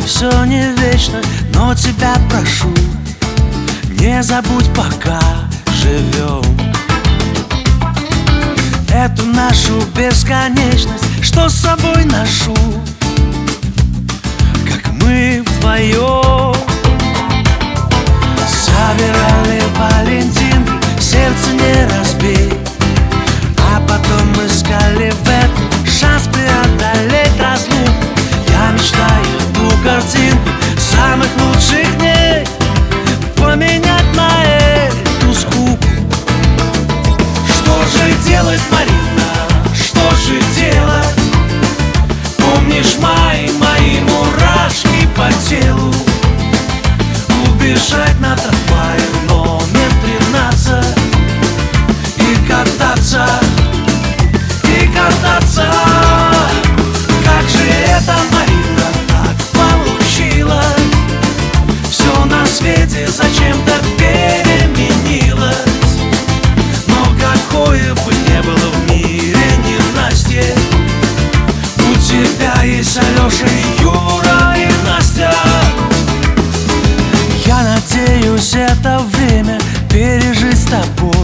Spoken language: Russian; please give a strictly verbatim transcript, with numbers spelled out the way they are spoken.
все не вечно, но тебя прошу, не забудь, пока живем, эту нашу бесконечность, что с собой ношу, как мы вдвоем собирали валентинки, сердце не разбей, а потом искали в этом шанс преодолеть разлуку. Я мечтаю ту картинку самых лучших дней поменять на эту скуку. Что же делать, Марина, что же делать? Помнишь мои, мои мурашки по телу? Убежать на трамвае номер тринадцать и кататься, и кататься. Как же это, Марина, так получилось? Все на свете зачем-то переменилось. Но какое бы ни было в мире ненастье, у тебя есть Алеша, Юра и Настя. Я надеюсь это время пережить с тобой,